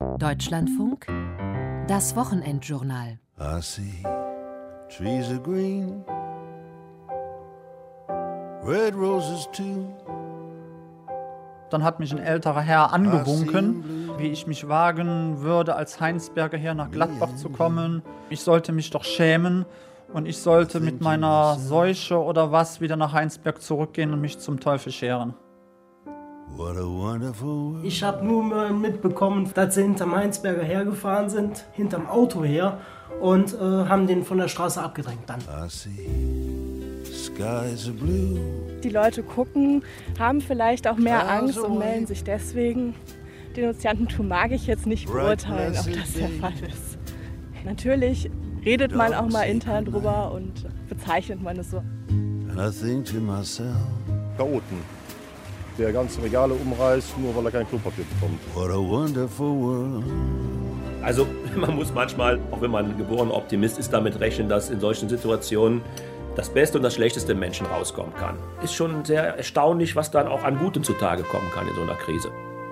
Deutschlandfunk, das Wochenendjournal. I see trees are green, red roses too. Dann hat mich ein älterer Herr angewunken, wie ich mich wagen würde, als Heinsberger hier nach Gladbach zu kommen. Ich sollte mich doch schämen und ich sollte mit meiner Seuche oder was wieder nach Heinsberg zurückgehen und mich zum Teufel scheren. Ich habe nur mitbekommen, dass sie hinterm Heinsberger hergefahren sind, hinterm Auto her und haben den von der Straße abgedrängt dann. Die Leute gucken, haben vielleicht auch mehr Angst und melden sich deswegen. Denunziantentum mag ich jetzt nicht beurteilen, ob das der Fall ist. Natürlich redet man auch mal intern drüber und bezeichnet man es so. Chaoten, der ganze Regale umreißt, nur weil er kein Klopapier bekommt. Also man muss manchmal, auch wenn man ein geborener Optimist ist, damit rechnen, dass in solchen Situationen das Beste und das Schlechteste im Menschen rauskommen kann. Ist schon sehr erstaunlich, was dann auch an Gutem zutage kommen kann in so einer Krise.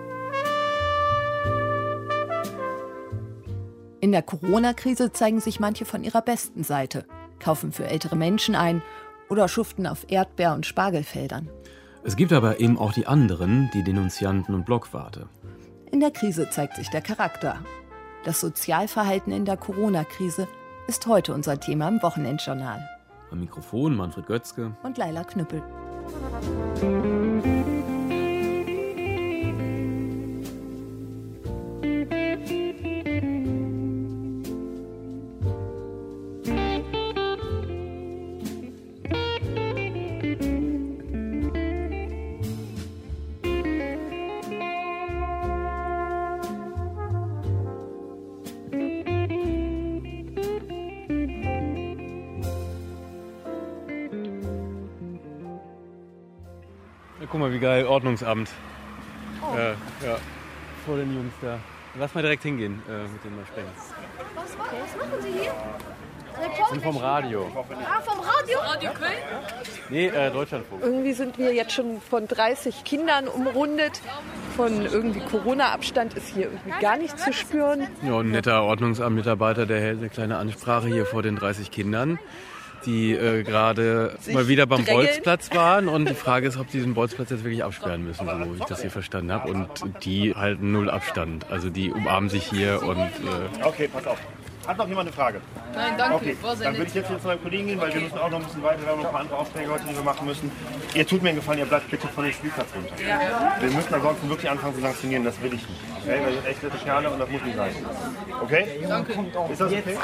In der Corona-Krise zeigen sich manche von ihrer besten Seite, kaufen für ältere Menschen ein oder schuften auf Erdbeer- und Spargelfeldern. Es gibt aber eben auch die anderen, die Denunzianten und Blockwarte. In der Krise zeigt sich der Charakter. Das Sozialverhalten in der Corona-Krise ist heute unser Thema im Wochenendjournal. Am Mikrofon Manfred Götzke und Laila Knüppel. Guck mal, wie geil, Ordnungsamt. Ja, vor den Jungs da. Lass mal direkt hingehen, mit denen mal sprechen. Was machen Sie hier? Sind vom Radio. Vom Radio? Radio Köln? Nee, Deutschlandfunk. Irgendwie sind wir jetzt schon von 30 Kindern umrundet. Von irgendwie Corona-Abstand ist hier irgendwie gar nichts zu spüren. Ja, ein netter Ordnungsamt-Mitarbeiter, der hält eine kleine Ansprache hier vor den 30 Kindern, die gerade mal wieder beim Bolzplatz waren. Und die Frage ist, ob die den Bolzplatz jetzt wirklich absperren müssen, so wie ich das hier verstanden habe. Und die halten null Abstand. Also die umarmen sich hier und... Okay, pass auf. Hat noch jemand eine Frage? Nein, danke. Okay, dann würde ich jetzt zu meinem Kollegen gehen, weil wir müssen auch noch ein bisschen weiter. Wir haben noch ein paar andere Aufträge heute, die wir machen müssen. Ihr tut mir einen Gefallen, ihr bleibt bitte von dem Spielplatz runter. Ja. Wir müssen ansonsten wirklich anfangen zu sanktionieren, das will ich nicht. Okay? Weil ihr seid echt nette Kerle und das muss nicht sein. Okay? Danke. Ist das okay?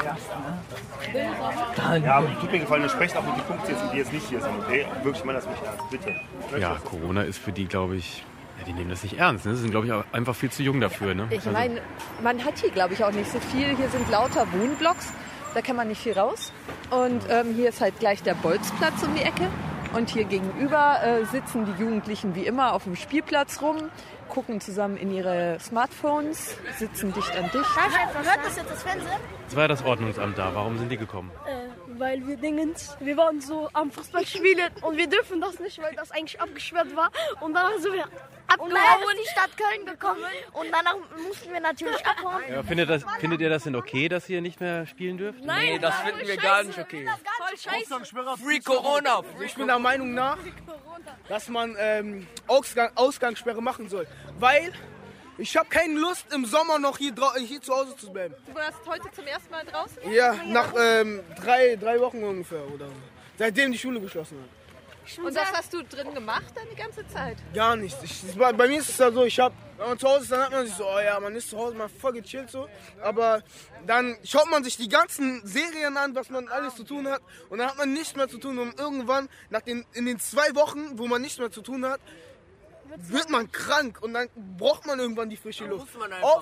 Ja, aber tut mir einen Gefallen, ihr sprecht auch mit den Punkten, die jetzt nicht hier sind, okay? Wirklich, ich meine das nicht ernst, bitte. Ja, Corona ist für die, glaube ich... Ja, die nehmen das nicht ernst. Ne? Sie sind, glaube ich, auch einfach viel zu jung dafür. Ne? Ich meine, man hat hier, glaube ich, auch nicht so viel. Hier sind lauter Wohnblocks, da kann man nicht viel raus. Und hier ist halt gleich der Bolzplatz um die Ecke. Und hier gegenüber sitzen die Jugendlichen wie immer auf dem Spielplatz rum, gucken zusammen in ihre Smartphones, sitzen dicht an dicht. Hört das jetzt das Fernsehen? Es war das Ordnungsamt da. Warum sind die gekommen? Weil wir waren so am Fußball spielen und wir dürfen das nicht, weil das eigentlich abgesperrt war. Und dann sind wir abgehauen. Und dann ist die Stadt Köln gekommen und danach mussten wir natürlich abhauen. Ja, findet ihr das denn okay, dass ihr nicht mehr spielen dürft? Nein, nee, das finden wir gar nicht okay. Voll scheiße. Free Corona. Ich bin der Meinung nach, dass man Ausgangssperre machen soll, weil ich habe keine Lust, im Sommer noch hier zu Hause zu bleiben. Du warst heute zum ersten Mal draußen? Ja, nach 3 Wochen ungefähr oder so. Seitdem die Schule geschlossen hat. Und was hast du drin gemacht dann die ganze Zeit? Gar nichts. Bei mir ist es ja so, wenn man zu Hause ist, dann hat man sich so, oh ja, man ist zu Hause, man voll gechillt so. Aber dann schaut man sich die ganzen Serien an, was man alles zu tun hat. Und dann hat man nichts mehr zu tun. Und irgendwann, in den 2 Wochen, wo man nichts mehr zu tun hat, wird man krank. Und dann braucht man irgendwann die frische Luft. Auch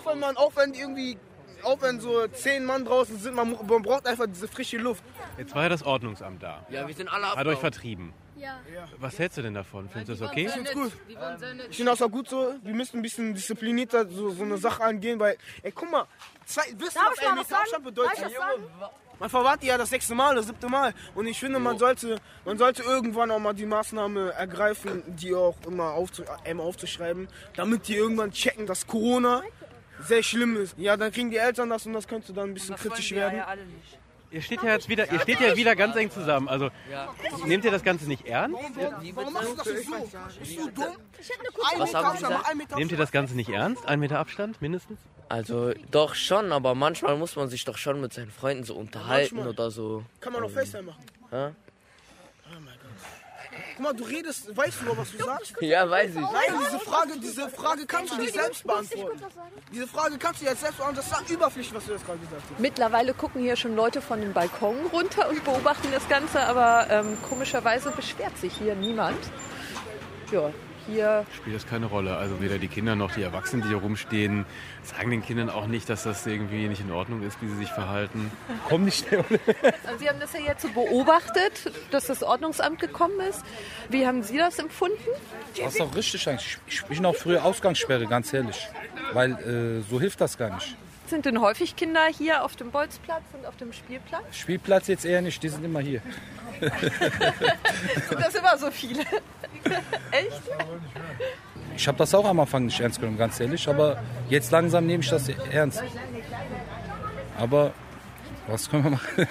wenn so 10 Mann draußen sind, man braucht einfach diese frische Luft. Jetzt war ja das Ordnungsamt da. Ja, wir sind alle Hat euch vertrieben. Ja. Was hältst du denn davon? Findest du das okay? Ich finde es gut. Ich finde das auch gut so. Wir müssen ein bisschen disziplinierter so eine Sache angehen, weil, guck mal, wisst ihr, was 1 Meter Abstand bedeutet? Man verwartet ja das 6. Mal, das 7. Mal. Und ich finde, man sollte irgendwann auch mal die Maßnahme ergreifen, die auch immer aufzuschreiben, damit die irgendwann checken, dass Corona sehr schlimm ist, ja, dann kriegen die Eltern das und das könnte dann ein bisschen kritisch werden. Ja alle nicht. Ihr steht ja jetzt wieder ganz eng zusammen. Also nehmt ihr das Ganze nicht ernst? Warum machst du das nicht so? Bist du dumm? Was haben Sie gesagt? Nehmt ihr das Ganze nicht ernst? 1 Meter Abstand mindestens? Also doch schon, aber manchmal muss man sich doch schon mit seinen Freunden so unterhalten oder so. Kann man auf FaceTime machen. Ja? Oh mein Gott. Guck mal, du redest, weißt du noch, was du sagst? Ja, weiß ich. Nein, diese Frage kannst du dir selbst beantworten. Diese Frage kannst du dir jetzt selbst beantworten. Das ist überflüssig, was du jetzt gerade gesagt hast. Mittlerweile gucken hier schon Leute von den Balkonen runter und beobachten das Ganze, aber komischerweise beschwert sich hier niemand. Ja, hier spielt das keine Rolle. Also weder die Kinder noch die Erwachsenen, die hier rumstehen, sagen den Kindern auch nicht, dass das irgendwie nicht in Ordnung ist, wie sie sich verhalten. Komm nicht schnell. Also Sie haben das ja jetzt so beobachtet, dass das Ordnungsamt gekommen ist. Wie haben Sie das empfunden? Das ist auch richtig eigentlich. Ich bin auch früher Ausgangssperre, ganz ehrlich. Weil so hilft das gar nicht. Sind denn häufig Kinder hier auf dem Bolzplatz und auf dem Spielplatz? Spielplatz jetzt eher nicht, die sind immer hier. Sind das immer so viele? Echt? Ich habe das auch am Anfang nicht ernst genommen, ganz ehrlich. Aber jetzt langsam nehme ich das ernst. Aber was können wir machen?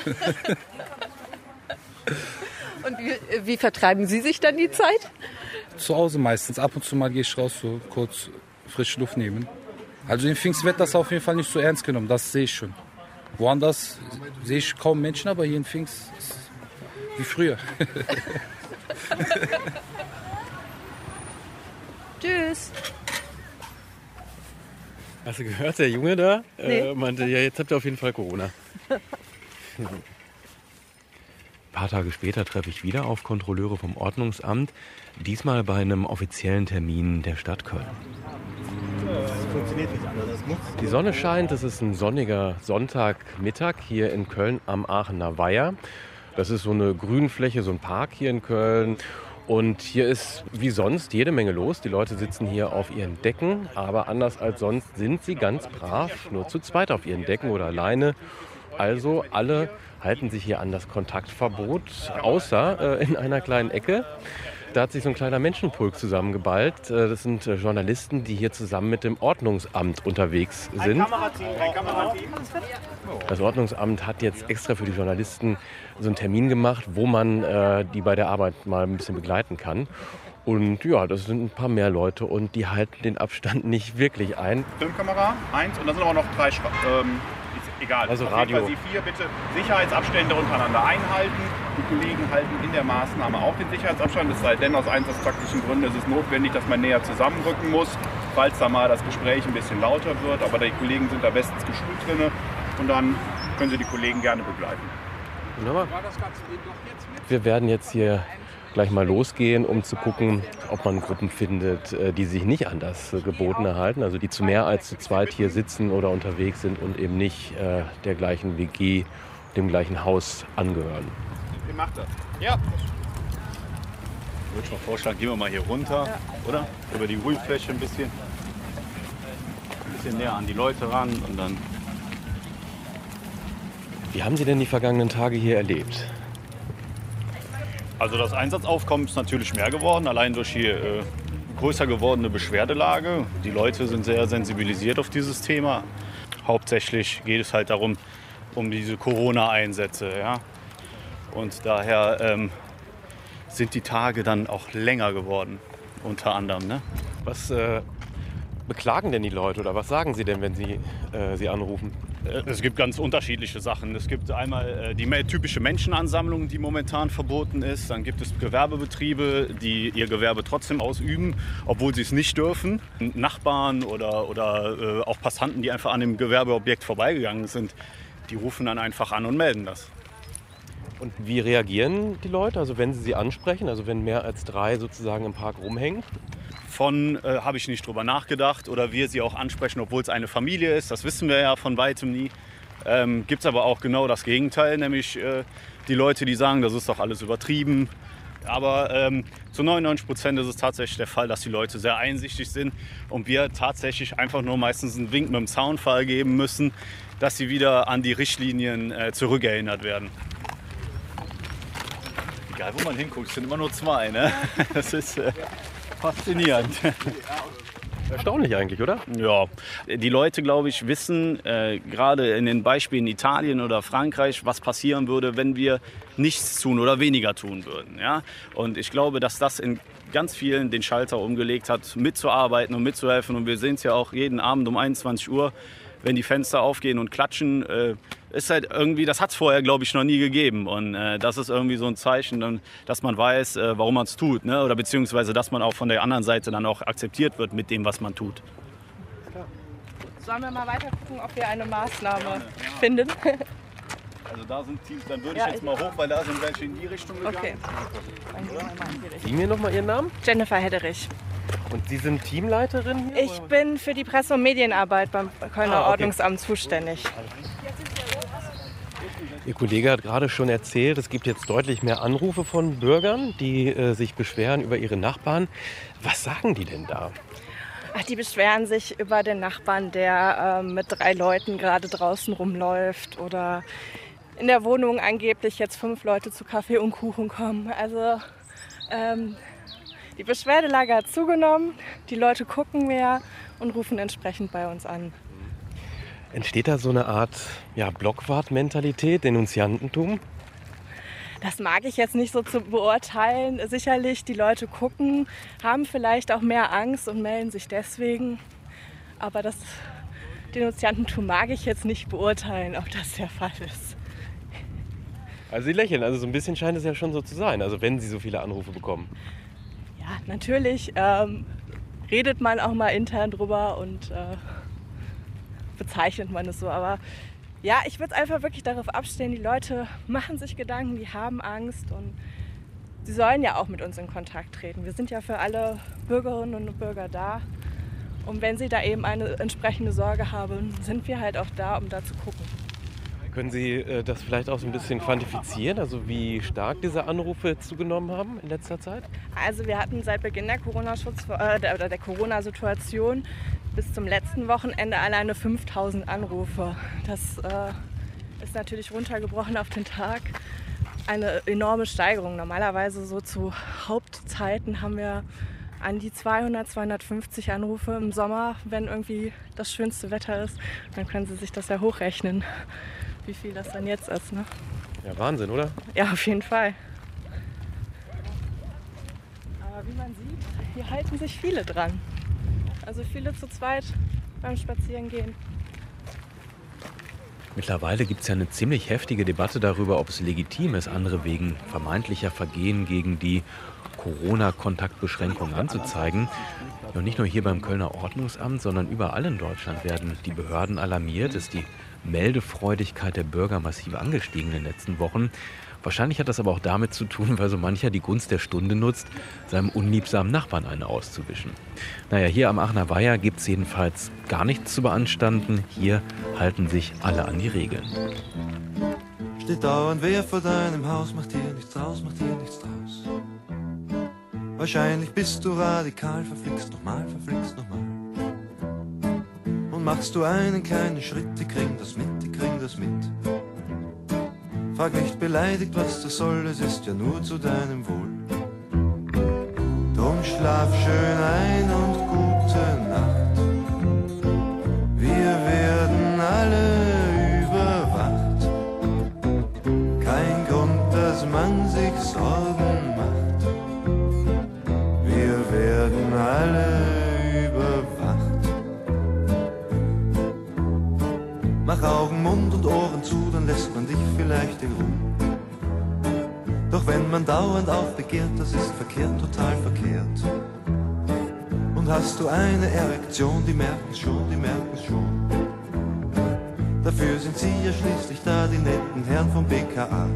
Und wie vertreiben Sie sich dann die Zeit? Zu Hause meistens. Ab und zu mal gehe ich raus, so kurz frische Luft nehmen. Also in Pfingst wird das auf jeden Fall nicht so ernst genommen, das sehe ich schon. Woanders sehe ich kaum Menschen, aber hier in Pfingst ist wie früher. Tschüss. Hast du gehört, der Junge da Nee. meinte, ja, jetzt habt ihr auf jeden Fall Corona. Ein paar Tage später treffe ich wieder auf Kontrolleure vom Ordnungsamt, diesmal bei einem offiziellen Termin der Stadt Köln. Die Sonne scheint, es ist ein sonniger Sonntagmittag hier in Köln am Aachener Weiher. Das ist so eine Grünfläche, so ein Park hier in Köln. Und hier ist wie sonst jede Menge los. Die Leute sitzen hier auf ihren Decken, aber anders als sonst sind sie ganz brav, nur zu zweit auf ihren Decken oder alleine. Also alle halten sich hier an das Kontaktverbot, außer in einer kleinen Ecke. Da hat sich so ein kleiner Menschenpulk zusammengeballt. Das sind Journalisten, die hier zusammen mit dem Ordnungsamt unterwegs sind. Das Ordnungsamt hat jetzt extra für die Journalisten so einen Termin gemacht, wo man die bei der Arbeit mal ein bisschen begleiten kann. Und ja, das sind ein paar mehr Leute und die halten den Abstand nicht wirklich ein. Filmkamera, 1 und dann sind aber noch 3 egal. Also auf Radio. jeden Fall Sie 4 bitte Sicherheitsabstände untereinander einhalten. Die Kollegen halten in der Maßnahme auch den Sicherheitsabstand. Es sei denn, aus einsatztaktischen Gründen ist es notwendig, dass man näher zusammenrücken muss, falls da mal das Gespräch ein bisschen lauter wird. Aber die Kollegen sind da bestens geschult drin und dann können Sie die Kollegen gerne begleiten. Wunderbar. Wir werden jetzt hier gleich mal losgehen, um zu gucken, ob man Gruppen findet, die sich nicht an das Gebotene halten, also die zu mehr als zu zweit hier sitzen oder unterwegs sind und eben nicht der gleichen WG, dem gleichen Haus angehören. Wie macht das? Ja. Ich würde mal vorschlagen, gehen wir mal hier runter, oder? Über die Grünfläche ein bisschen näher an die Leute ran und dann. Wie haben Sie denn die vergangenen Tage hier erlebt? Also das Einsatzaufkommen ist natürlich mehr geworden, allein durch die größer gewordene Beschwerdelage. Die Leute sind sehr sensibilisiert auf dieses Thema. Hauptsächlich geht es halt darum, um diese Corona-Einsätze. Ja? Und daher sind die Tage dann auch länger geworden, unter anderem. Ne? Was beklagen denn die Leute oder was sagen sie denn, wenn sie sie anrufen? Es gibt ganz unterschiedliche Sachen. Es gibt einmal die typische Menschenansammlung, die momentan verboten ist. Dann gibt es Gewerbebetriebe, die ihr Gewerbe trotzdem ausüben, obwohl sie es nicht dürfen. Nachbarn oder auch Passanten, die einfach an dem Gewerbeobjekt vorbeigegangen sind, die rufen dann einfach an und melden das. Und wie reagieren die Leute, also wenn sie sie ansprechen, also wenn mehr als 3 sozusagen im Park rumhängen? Habe ich nicht drüber nachgedacht oder wir sie auch ansprechen, obwohl es eine Familie ist. Das wissen wir ja von weitem nie. Gibt es aber auch genau das Gegenteil, nämlich die Leute, die sagen, das ist doch alles übertrieben. Aber zu 99% ist es tatsächlich der Fall, dass die Leute sehr einsichtig sind und wir tatsächlich einfach nur meistens einen Wink mit dem Zaunpfahl geben müssen, dass sie wieder an die Richtlinien zurückerinnert werden. Egal, wo man hinguckt, es sind immer nur 2. Ne? Das ist faszinierend. Erstaunlich eigentlich, oder? Ja, die Leute, glaube ich, wissen, gerade in den Beispielen Italien oder Frankreich, was passieren würde, wenn wir nichts tun oder weniger tun würden. Ja? Und ich glaube, dass das in ganz vielen den Schalter umgelegt hat, mitzuarbeiten und mitzuhelfen. Und wir sehen es ja auch jeden Abend um 21 Uhr, wenn die Fenster aufgehen und klatschen. Ist halt irgendwie, das hat es vorher, glaube ich, noch nie gegeben. Und das ist irgendwie so ein Zeichen, dass man weiß, warum man es tut. Ne? Oder beziehungsweise, dass man auch von der anderen Seite dann auch akzeptiert wird mit dem, was man tut. Sollen wir mal weiter gucken, ob wir eine Maßnahme finden? Also da sind Teams, dann würde ich jetzt mal hoch, weil da sind welche in die Richtung gegangen. Okay. Dann gehen wir mal in die Richtung. Sie mir nochmal Ihren Namen? Jennifer Hedderich. Und Sie sind Teamleiterin hier? Ich bin für die Presse- und Medienarbeit beim Kölner Ordnungsamt zuständig. Ihr Kollege hat gerade schon erzählt, es gibt jetzt deutlich mehr Anrufe von Bürgern, die sich beschweren über ihre Nachbarn. Was sagen die denn da? Ach, die beschweren sich über den Nachbarn, der mit 3 Leuten gerade draußen rumläuft oder in der Wohnung angeblich jetzt 5 Leute zu Kaffee und Kuchen kommen. Also die Beschwerdelage hat zugenommen, die Leute gucken mehr und rufen entsprechend bei uns an. Entsteht da so eine Art Blockwart-Mentalität, Denunziantentum? Das mag ich jetzt nicht so zu beurteilen. Sicherlich, die Leute gucken, haben vielleicht auch mehr Angst und melden sich deswegen. Aber das Denunziantentum mag ich jetzt nicht beurteilen, ob das der Fall ist. Also Sie lächeln, also so ein bisschen scheint es ja schon so zu sein, also wenn Sie so viele Anrufe bekommen. Ja, natürlich redet man auch mal intern drüber und bezeichnet man es so. Aber ja, ich würde es einfach wirklich darauf abstellen, die Leute machen sich Gedanken, die haben Angst und sie sollen ja auch mit uns in Kontakt treten. Wir sind ja für alle Bürgerinnen und Bürger da. Und wenn sie da eben eine entsprechende Sorge haben, sind wir halt auch da, um da zu gucken. Können Sie das vielleicht auch so ein bisschen quantifizieren, also wie stark diese Anrufe zugenommen haben in letzter Zeit? Also wir hatten seit Beginn der Corona-Situation bis zum letzten Wochenende alleine 5000 Anrufe. Das ist natürlich runtergebrochen auf den Tag eine enorme Steigerung. Normalerweise so zu Hauptzeiten haben wir an die 200, 250 Anrufe im Sommer, wenn irgendwie das schönste Wetter ist. Dann können Sie sich das ja hochrechnen, wie viel das dann jetzt ist. Ne? Ja, Wahnsinn, oder? Ja, auf jeden Fall. Aber wie man sieht, hier halten sich viele dran. Also viele zu zweit beim Spazierengehen. Mittlerweile gibt es ja eine ziemlich heftige Debatte darüber, ob es legitim ist, andere wegen vermeintlicher Vergehen gegen die Corona-Kontaktbeschränkungen anzuzeigen. Und nicht nur hier beim Kölner Ordnungsamt, sondern überall in Deutschland werden die Behörden alarmiert. Ist die Meldefreudigkeit der Bürger massiv angestiegen in den letzten Wochen. Wahrscheinlich hat das aber auch damit zu tun, weil so mancher die Gunst der Stunde nutzt, seinem unliebsamen Nachbarn eine auszuwischen. Naja, hier am Aachener Weiher gibt es jedenfalls gar nichts zu beanstanden. Hier halten sich alle an die Regeln. Steht dauernd wer vor deinem Haus, macht hier nichts raus, macht hier nichts draus. Wahrscheinlich bist du radikal, verflixt nochmal, verflixt nochmal. Und machst du einen kleinen Schritt, die kriegen das mit, die kriegen das mit. Frag nicht beleidigt, was das soll, es ist ja nur zu deinem Wohl. Drum schlaf schön ein und gute Nacht. Wir werden alle überwacht. Kein Grund, dass man sich Sorgen macht. Wir werden alle überwacht. Mach Augen, Mund und Ohren zu, dann lässt man dich vielleicht in Ruhe. Doch wenn man dauernd aufbegehrt, das ist verkehrt, total verkehrt. Und hast du eine Erektion, die merken's schon, die merken's schon. Dafür sind sie ja schließlich da, die netten Herren vom BKA.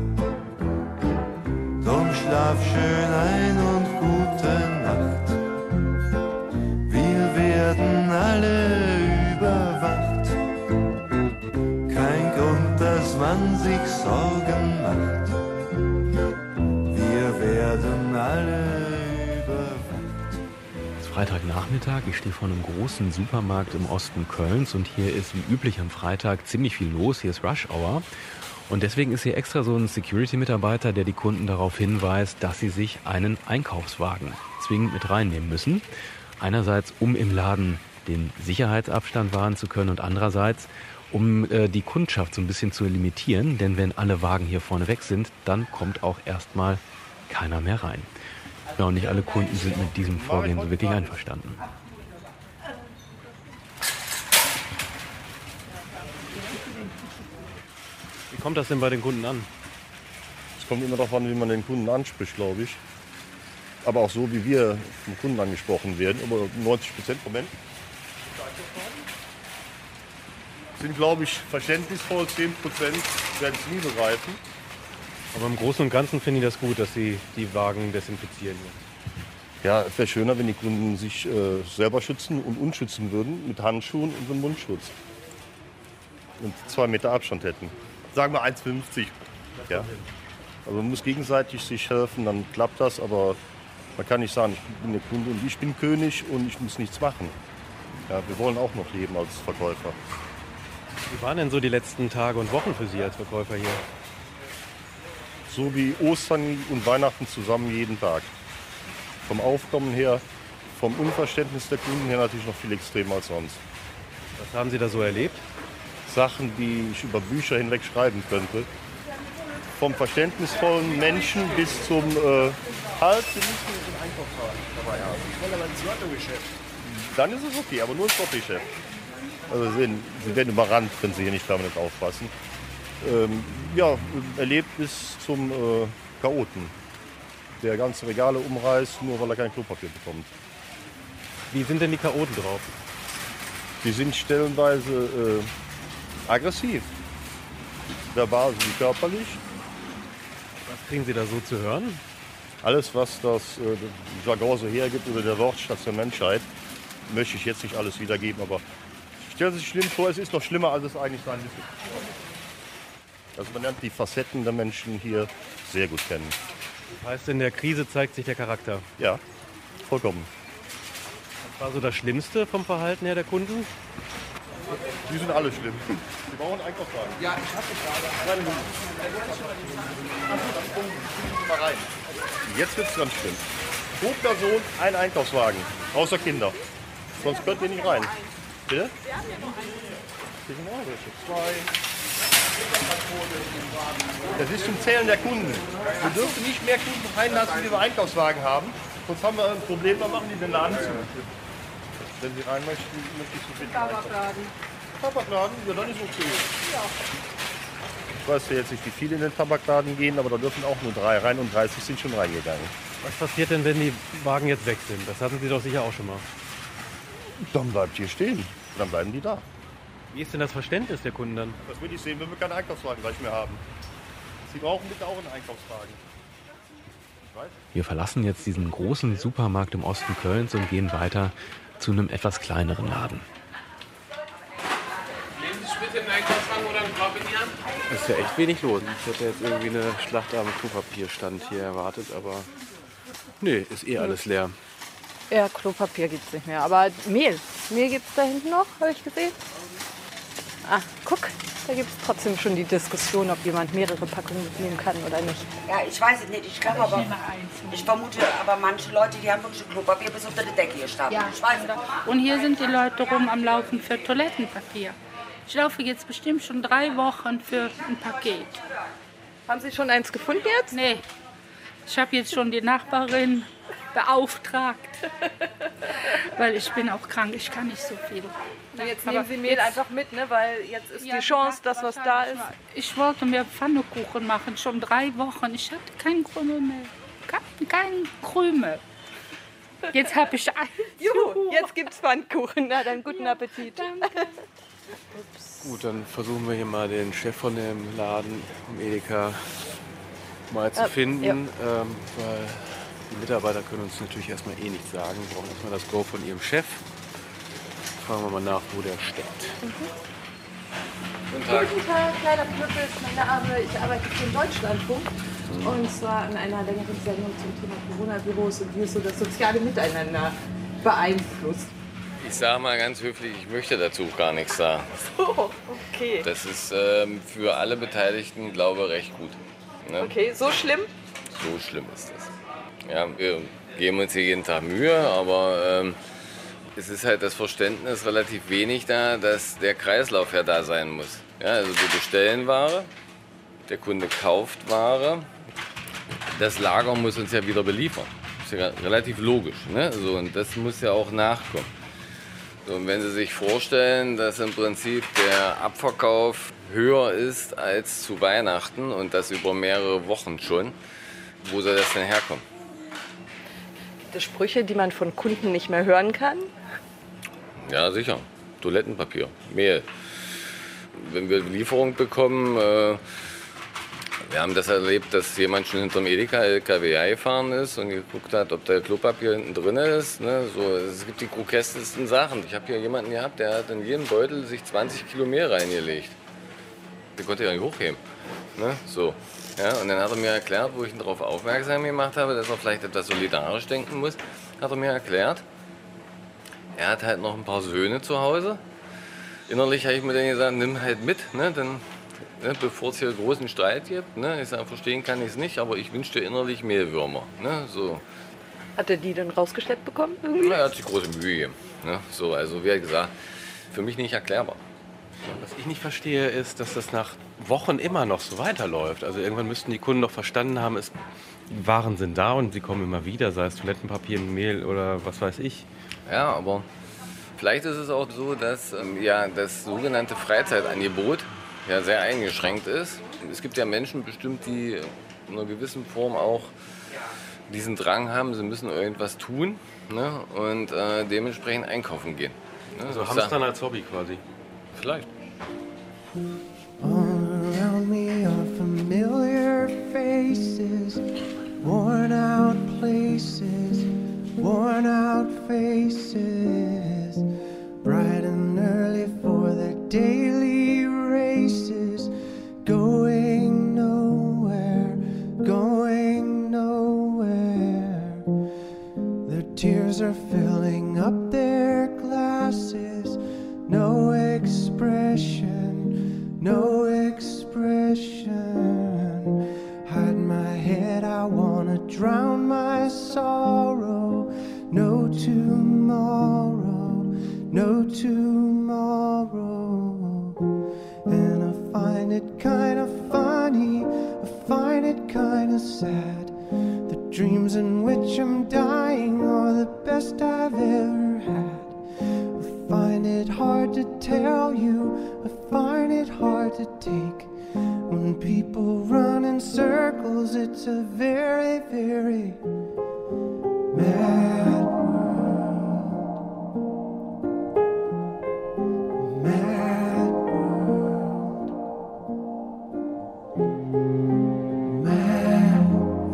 Drum schlaf schön ein und gute Nacht. Wir werden alle überwacht. Kein Grund, dass man sich Sorgen macht. Wir werden alle überwacht. Es ist Freitagnachmittag, ich stehe vor einem großen Supermarkt im Osten Kölns und hier ist wie üblich am Freitag ziemlich viel los, hier ist Rush Hour. Und deswegen ist hier extra so ein Security-Mitarbeiter, der die Kunden darauf hinweist, dass sie sich einen Einkaufswagen zwingend mit reinnehmen müssen. Einerseits, um im Laden den Sicherheitsabstand wahren zu können und andererseits, um die Kundschaft so ein bisschen zu limitieren. Denn wenn alle Wagen hier vorne weg sind, dann kommt auch erstmal keiner mehr rein. Ja, und nicht alle Kunden sind mit diesem Vorgehen so wirklich einverstanden. Wie kommt das denn bei den Kunden an? Es kommt immer darauf an, wie man den Kunden anspricht, glaube ich. Aber auch so, wie wir vom Kunden angesprochen werden. Aber 90% Moment sind, glaube ich, verständnisvoll. 10% werden es nie begreifen. Aber im Großen und Ganzen finde ich das gut, dass Sie die Wagen desinfizieren. Ja, es wäre schöner, wenn die Kunden sich selber schützen und uns schützen würden mit Handschuhen und einem Mundschutz. Und 2 Meter Abstand hätten. Sagen wir 1,50. Ja. Also man muss gegenseitig sich helfen, dann klappt das. Aber man kann nicht sagen, ich bin der Kunde und ich bin König und ich muss nichts machen. Ja, wir wollen auch noch leben als Verkäufer. Wie waren denn so die letzten Tage und Wochen für Sie als Verkäufer hier? So wie Ostern und Weihnachten zusammen jeden Tag. Vom Aufkommen her, vom Unverständnis der Kunden her natürlich noch viel extremer als sonst. Was haben Sie da so erlebt? Sachen, die ich über Bücher hinweg schreiben könnte. Vom verständnisvollen Menschen bis zum Sie müssen den Einkaufswagen dabei haben. Ich will aber ins Lottogeschäft. Dann ist es okay, aber nur ins Lottogeschäft. Also Sie werden überrannt, wenn Sie hier nicht permanent aufpassen. Erlebt bis zum Chaoten, der ganze Regale umreißt, nur weil er kein Klopapier bekommt. Wie sind denn die Chaoten drauf? Die sind stellenweise aggressiv, verbal wie körperlich. Was kriegen Sie da so zu hören? Alles, was das Jargon so hergibt oder der Wortschatz der Menschheit, möchte ich jetzt nicht alles wiedergeben, aber stellen Sie sich schlimm vor, es ist noch schlimmer, als es eigentlich sein müsste. Also man lernt die Facetten der Menschen hier sehr gut kennen. Das heißt, in der Krise zeigt sich der Charakter? Ja, vollkommen. Was war so das Schlimmste vom Verhalten her der Kunden? Die sind alle schlimm. Die brauchen Einkaufswagen. Ja, ich habe gerade. Mal rein. Jetzt wird es ganz schlimm. Pro Person ein Einkaufswagen, außer Kinder. Sonst könnt ihr nicht rein. Bitte? Hier sind auch welche. 2. Das ist zum Zählen der Kunden. Wir dürfen nicht mehr Kunden reinlassen, wie wir Einkaufswagen haben. Sonst haben wir ein Problem, dann machen die den Laden zu. Wenn Sie rein möchten, möchte ich Sie bitten. Tabakladen. Tabakladen? Ja, dann ist okay. Ja. Ich weiß ja jetzt nicht, wie viele in den Tabakladen gehen, aber da dürfen auch nur 3 rein und 30 sind schon reingegangen. Was passiert denn, wenn die Wagen jetzt weg sind? Das hatten Sie doch sicher auch schon mal. Dann bleibt hier stehen. Dann bleiben die da. Wie ist denn das Verständnis der Kunden dann? Das will ich sehen, wenn wir keinen Einkaufswagen gleich mehr haben. Sie brauchen bitte auch einen Einkaufswagen. Wir verlassen jetzt diesen großen Supermarkt im Osten Kölns und gehen weiter zu einem etwas kleineren Laden. Nehmen Sie bitte einen Einkaufswagen oder einen Klopapier? Es ist ja echt wenig los. Ich hätte jetzt irgendwie eine Schlacht am Klopapierstand hier erwartet, aber nee, ist eh alles leer. Ja, Klopapier gibt es nicht mehr, aber Mehl. Mehl gibt es da hinten noch, habe ich gesehen. Ah, guck, da gibt es trotzdem schon die Diskussion, ob jemand mehrere Packungen mitnehmen kann oder nicht. Ja, ich weiß es nicht. Ich vermute aber manche Leute, die haben wirklich Klopapier bis unter die Decke hier stapeln. Ja, ich weiß es. Und hier sind die Leute rum am Laufen für Toilettenpapier. Ich laufe jetzt bestimmt schon 3 Wochen für ein Paket. Haben Sie schon eins gefunden jetzt? Nee. Ich habe jetzt schon die Nachbarin beauftragt. Weil ich bin auch krank, ich kann nicht so viel. Jetzt nehmen Sie Mehl einfach mit, ne? Weil jetzt ist die Chance, dass was da ist. Ich wollte mir Pfannkuchen machen, schon 3 Wochen. Ich hatte keinen Krümel mehr. Keinen Krümel. Jetzt habe ich einen. Juhu, jetzt gibt's Pfannkuchen. Na dann guten Appetit. Danke. Gut, dann versuchen wir hier mal den Chef von dem Laden, vom Edeka, mal zu finden. Ja. Weil die Mitarbeiter können uns natürlich erstmal eh nichts sagen. Wir brauchen erstmal das Go von ihrem Chef. Fragen wir mal nach, wo der steckt. Guten Tag. Guten Tag, kleiner Knüppel, mein Name. Ich arbeite für den Deutschlandfunk. Und zwar in einer längeren Sendung zum Thema Corona-Virus und wie es so das soziale Miteinander beeinflusst. Ich sage mal ganz höflich, ich möchte dazu gar nichts sagen. So, okay. Das ist für alle Beteiligten, glaube ich, recht gut. Ne? Okay, so schlimm? So schlimm ist das. Ja, wir geben uns hier jeden Tag Mühe, aber es ist halt das Verständnis relativ wenig da, dass der Kreislauf ja da sein muss. Ja, also wir bestellen Ware, der Kunde kauft Ware, das Lager muss uns ja wieder beliefern. Das ist ja relativ logisch, ne? So, und das muss ja auch nachkommen. So, und wenn Sie sich vorstellen, dass im Prinzip der Abverkauf höher ist als zu Weihnachten und das über mehrere Wochen schon, wo soll das denn herkommen? Gibt es Sprüche, die man von Kunden nicht mehr hören kann? Ja, sicher. Toilettenpapier, Mehl. Wenn wir Lieferung bekommen, wir haben das erlebt, dass jemand schon hinterm Edeka-LKW gefahren ist und geguckt hat, ob da Klopapier hinten drin ist. Ne? So, es gibt die groteskesten Sachen. Ich habe hier jemanden gehabt, der hat in jeden Beutel sich 20 Kilo Mehl reingelegt. Der konnte ja nicht hochheben. Ne? So. Ja, und dann hat er mir erklärt, wo ich ihn darauf aufmerksam gemacht habe, dass er vielleicht etwas solidarisch denken muss, hat er mir erklärt, er hat halt noch ein paar Söhne zu Hause. Innerlich habe ich mir dann gesagt, nimm halt mit, ne, dann, ne, bevor es hier großen Streit gibt. Ne, ich sage, verstehen kann ich es nicht, aber ich wünsche dir innerlich Mehlwürmer. Ne, so. Hat er die dann rausgeschleppt bekommen? Irgendwie? Ja, er hat sich große Mühe gegeben. Ne, so, also wie gesagt, für mich nicht erklärbar. Was ich nicht verstehe, ist, dass das nach Wochen immer noch so weiterläuft. Also irgendwann müssten die Kunden doch verstanden haben, die Waren sind da und sie kommen immer wieder, sei es Toilettenpapier, Mehl oder was weiß ich. Ja, aber vielleicht ist es auch so, dass ja, das sogenannte Freizeitangebot ja sehr eingeschränkt ist. Es gibt ja Menschen bestimmt, die in einer gewissen Form auch diesen Drang haben, sie müssen irgendwas tun, ne, und dementsprechend einkaufen gehen. Ne? Also Hamstern als Hobby quasi. Vielleicht. All around me are familiar faces, worn out places, worn out faces, bright and early for their daily races, going nowhere, going nowhere. Their tears are filling up their glasses, no expression, no expression. Hide my head, I wanna drown my sorrow. No tomorrow, no tomorrow. And I find it kinda funny, I find it kinda sad. The dreams in which I'm dying are the best I've ever had. I find it hard to tell you, I find it hard to take. When people run in circles, it's a very, very mad world. Mad world. Mad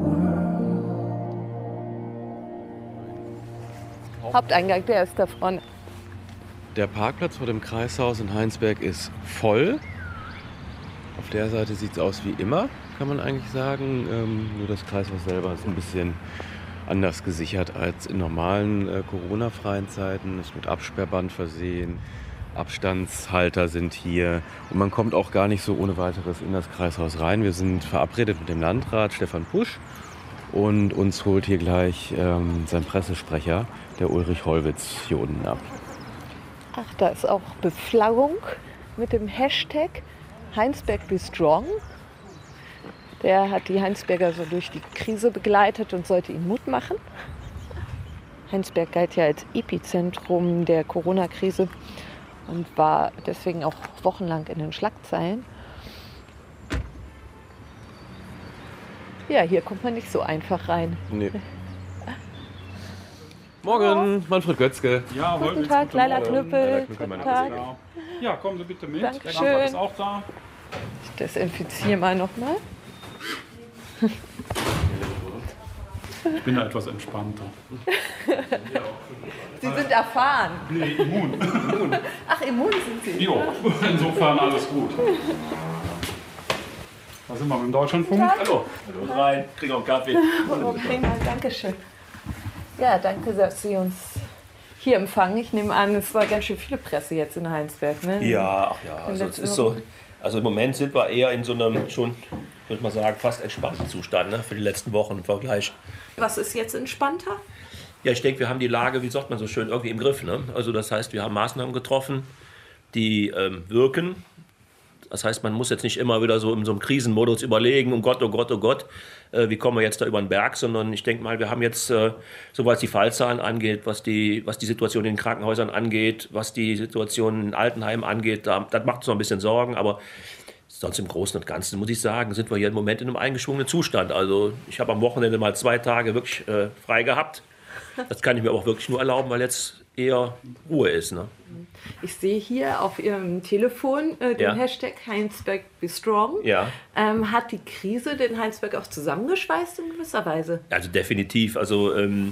world. Haupteingang, der ist da vorne. Der Parkplatz vor dem Kreishaus in Heinsberg ist voll. Auf der Seite sieht es aus wie immer, kann man eigentlich sagen. Nur das Kreishaus selber ist ein bisschen anders gesichert als in normalen Corona-freien Zeiten. Es ist mit Absperrband versehen, Abstandshalter sind hier. Und man kommt auch gar nicht so ohne weiteres in das Kreishaus rein. Wir sind verabredet mit dem Landrat Stefan Pusch. Und uns holt hier gleich sein Pressesprecher, der Ulrich Hollwitz, hier unten ab. Ach, da ist auch Beflaggung mit dem Hashtag Heinsberg Be Strong. Der hat die Heinsberger so durch die Krise begleitet und sollte ihnen Mut machen. Heinsberg galt ja als Epizentrum der Corona-Krise und war deswegen auch wochenlang in den Schlagzeilen. Ja, hier kommt man nicht so einfach rein. Nee. Morgen, Manfred Götzke. Ja, guten Tag, Leila Knüppel. Guten Tag. Ja, kommen Sie bitte mit. Dankeschön. Der Landrat ist auch da. Ich desinfiziere mal nochmal. Ich bin da etwas entspannter. Sie sind erfahren. Nee, immun. Ach, immun sind Sie? Jo, insofern alles gut. Da sind wir mit dem Deutschlandfunk. Hallo. Hallo rein, kriegen auch einen Kaffee. Oh, prima, danke schön. Ja, danke, dass Sie uns hier empfangen. Ich nehme an, es war ganz schön viele Presse jetzt in Heinsberg, ne? Ja, ach ja, also es ist so. Also im Moment sind wir eher in so einem schon, würde man sagen, fast entspannten Zustand, ne, für die letzten Wochen im Vergleich. Was ist jetzt entspannter? Ja, ich denke, wir haben die Lage, wie sagt man so schön, irgendwie im Griff. Ne? Also das heißt, wir haben Maßnahmen getroffen, die wirken. Das heißt, man muss jetzt nicht immer wieder so in so einem Krisenmodus überlegen, oh Gott, wie kommen wir jetzt da über den Berg, sondern ich denke mal, wir haben jetzt, soweit die Fallzahlen angeht, was die Situation in den Krankenhäusern angeht, was die Situation in Altenheimen angeht, das macht uns noch ein bisschen Sorgen, aber sonst im Großen und Ganzen, muss ich sagen, sind wir hier im Moment in einem eingeschwungenen Zustand. Also ich habe am Wochenende mal 2 Tage wirklich frei gehabt. Das kann ich mir aber auch wirklich nur erlauben, weil jetzt eher Ruhe ist. Ne? Ich sehe hier auf Ihrem Telefon den Hashtag Heinsberg Be Strong. Ja. Hat die Krise den Heinsberg auch zusammengeschweißt in gewisser Weise? Also definitiv. Also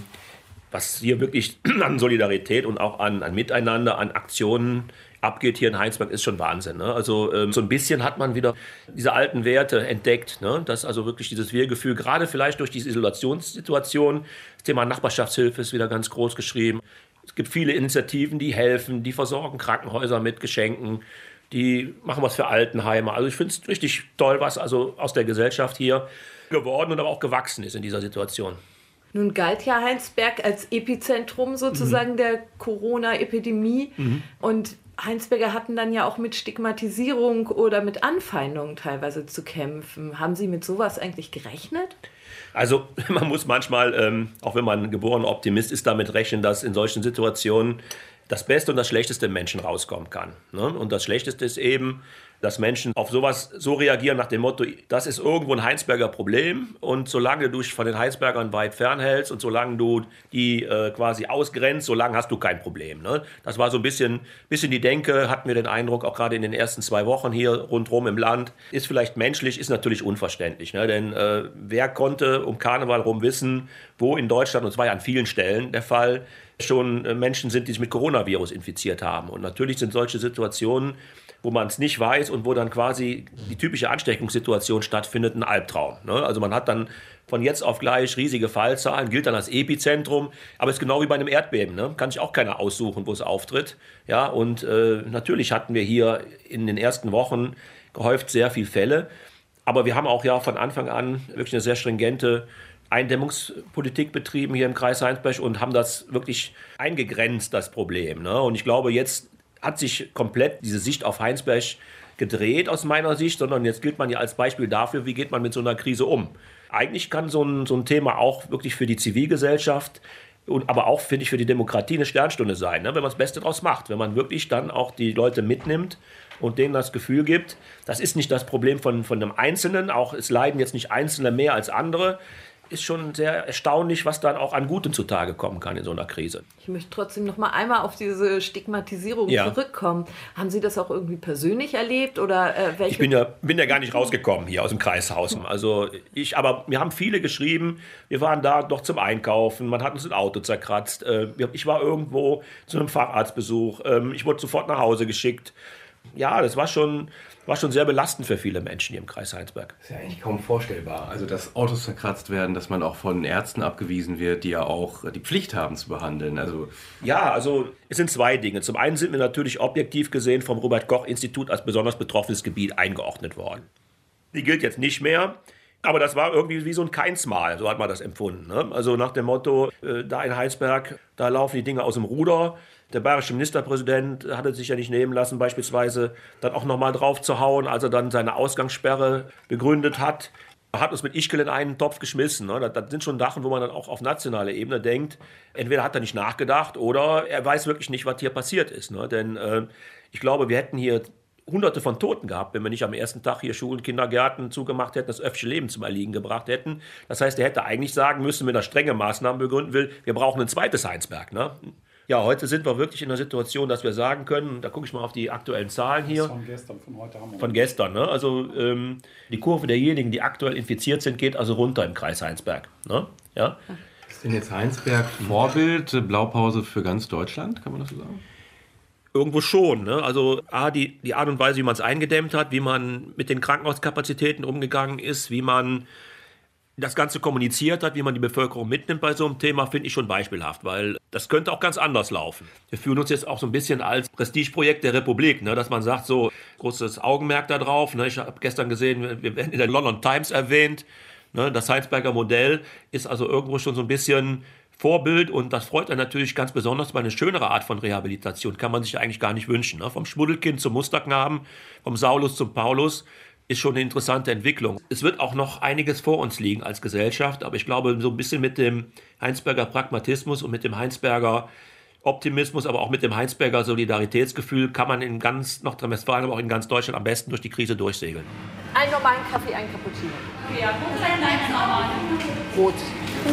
was hier wirklich an Solidarität und auch an Miteinander, an Aktionen abgeht hier in Heinsberg, ist schon Wahnsinn. Ne? Also so ein bisschen hat man wieder diese alten Werte entdeckt, ne? Dass also wirklich dieses Wir-Gefühl, gerade vielleicht durch diese Isolationssituation, das Thema Nachbarschaftshilfe ist wieder ganz groß geschrieben. Es gibt viele Initiativen, die helfen, die versorgen Krankenhäuser mit Geschenken, die machen was für Altenheime. Also ich finde es richtig toll, was also aus der Gesellschaft hier geworden und aber auch gewachsen ist in dieser Situation. Nun galt ja Heinsberg als Epizentrum sozusagen der Corona-Epidemie und Heinsberger hatten dann ja auch mit Stigmatisierung oder mit Anfeindungen teilweise zu kämpfen. Haben Sie mit sowas eigentlich gerechnet? Also man muss manchmal, auch wenn man ein geborener Optimist ist, damit rechnen, dass in solchen Situationen das Beste und das Schlechteste im Menschen rauskommen kann. Ne? Und das Schlechteste ist eben, dass Menschen auf sowas so reagieren nach dem Motto, das ist irgendwo ein Heinsberger Problem und solange du dich von den Heinsbergern weit fernhältst und solange du die quasi ausgrenzt, solange hast du kein Problem. Ne? Das war so ein bisschen die Denke, hatten wir den Eindruck, auch gerade in den ersten 2 Wochen hier rundherum im Land. Ist vielleicht menschlich, ist natürlich unverständlich. Ne? Denn wer konnte um Karneval rum wissen, wo in Deutschland, und es war ja an vielen Stellen der Fall, schon Menschen sind, die sich mit Coronavirus infiziert haben. Und natürlich sind solche Situationen, wo man es nicht weiß und wo dann quasi die typische Ansteckungssituation stattfindet, ein Albtraum. Ne? Also man hat dann von jetzt auf gleich riesige Fallzahlen, gilt dann als Epizentrum, aber es ist genau wie bei einem Erdbeben. Ne? Kann sich auch keiner aussuchen, wo es auftritt. Ja? Und natürlich hatten wir hier in den ersten Wochen gehäuft sehr viele Fälle, aber wir haben auch ja von Anfang an wirklich eine sehr stringente Eindämmungspolitik betrieben hier im Kreis Heinsberg und haben das wirklich eingegrenzt, das Problem. Ne? Und ich glaube, jetzt hat sich komplett diese Sicht auf Heinsberg gedreht aus meiner Sicht, sondern jetzt gilt man ja als Beispiel dafür, wie geht man mit so einer Krise um. Eigentlich kann so ein Thema auch wirklich für die Zivilgesellschaft aber auch, finde ich, für die Demokratie eine Sternstunde sein, ne? Wenn man das Beste draus macht, wenn man wirklich dann auch die Leute mitnimmt und denen das Gefühl gibt, das ist nicht das Problem von einem Einzelnen, auch es leiden jetzt nicht Einzelne mehr als andere, ist schon sehr erstaunlich, was dann auch an Gutem zutage kommen kann in so einer Krise. Ich möchte trotzdem noch mal einmal auf diese Stigmatisierung zurückkommen. Haben Sie das auch irgendwie persönlich erlebt? Oder, welche? Ich bin ja gar nicht rausgekommen hier aus dem Kreishaus. Also aber mir haben viele geschrieben, wir waren da doch zum Einkaufen, man hat uns ein Auto zerkratzt, ich war irgendwo zu einem Facharztbesuch, ich wurde sofort nach Hause geschickt. Ja, das war schon sehr belastend für viele Menschen hier im Kreis Heinsberg. Das ist ja eigentlich kaum vorstellbar. Also, dass Autos zerkratzt werden, dass man auch von Ärzten abgewiesen wird, die ja auch die Pflicht haben zu behandeln. Also es sind 2 Dinge. Zum einen sind wir natürlich objektiv gesehen vom Robert-Koch-Institut als besonders betroffenes Gebiet eingeordnet worden. Die gilt jetzt nicht mehr. Aber das war irgendwie wie so ein Keinsmal, so hat man das empfunden. Ne? Also nach dem Motto, da in Heinsberg, da laufen die Dinge aus dem Ruder. Der bayerische Ministerpräsident hat es sich ja nicht nehmen lassen, beispielsweise dann auch nochmal drauf zu hauen, als er dann seine Ausgangssperre begründet hat. Er hat uns mit Ischgl in einen Topf geschmissen. Ne? Das sind schon Sachen, wo man dann auch auf nationaler Ebene denkt, entweder hat er nicht nachgedacht oder er weiß wirklich nicht, was hier passiert ist. Ne? Denn ich glaube, wir hätten hier Hunderte von Toten gehabt, wenn wir nicht am ersten Tag hier Schulen, Kindergärten zugemacht hätten, das öffentliche Leben zum Erliegen gebracht hätten. Das heißt, er hätte eigentlich sagen müssen, wenn er strenge Maßnahmen begründen will, wir brauchen ein zweites Heinsberg. Ne? Ja, heute sind wir wirklich in der Situation, dass wir sagen können, da gucke ich mal auf die aktuellen Zahlen hier. Von gestern, von heute haben wir. Von gestern, ne? Also die Kurve derjenigen, die aktuell infiziert sind, geht also runter im Kreis Heinsberg. Ne? Ja? Ist denn jetzt Heinsberg Vorbild, Blaupause für ganz Deutschland, kann man das so sagen? Irgendwo schon. Ne? Also die Art und Weise, wie man es eingedämmt hat, wie man mit den Krankenhauskapazitäten umgegangen ist, wie man das Ganze kommuniziert hat, wie man die Bevölkerung mitnimmt bei so einem Thema, finde ich schon beispielhaft, weil das könnte auch ganz anders laufen. Wir fühlen uns jetzt auch so ein bisschen als Prestigeprojekt der Republik, ne? Dass man sagt, so großes Augenmerk da drauf. Ne? Ich habe gestern gesehen, wir werden in der London Times erwähnt. Ne? Das Heinsberger Modell ist also irgendwo schon so ein bisschen Vorbild und das freut einen natürlich ganz besonders, weil eine schönere Art von Rehabilitation kann man sich eigentlich gar nicht wünschen. Ne? Vom Schmuddelkind zum Musterknaben, vom Saulus zum Paulus ist schon eine interessante Entwicklung. Es wird auch noch einiges vor uns liegen als Gesellschaft, aber ich glaube, so ein bisschen mit dem Heinsberger Pragmatismus und mit dem Heinsberger Optimismus, aber auch mit dem Heinsberger Solidaritätsgefühl kann man in ganz Nordrhein-Westfalen, aber auch in ganz Deutschland am besten durch die Krise durchsegeln. Einen normalen Kaffee, ein Cappuccino. Ja, Rot.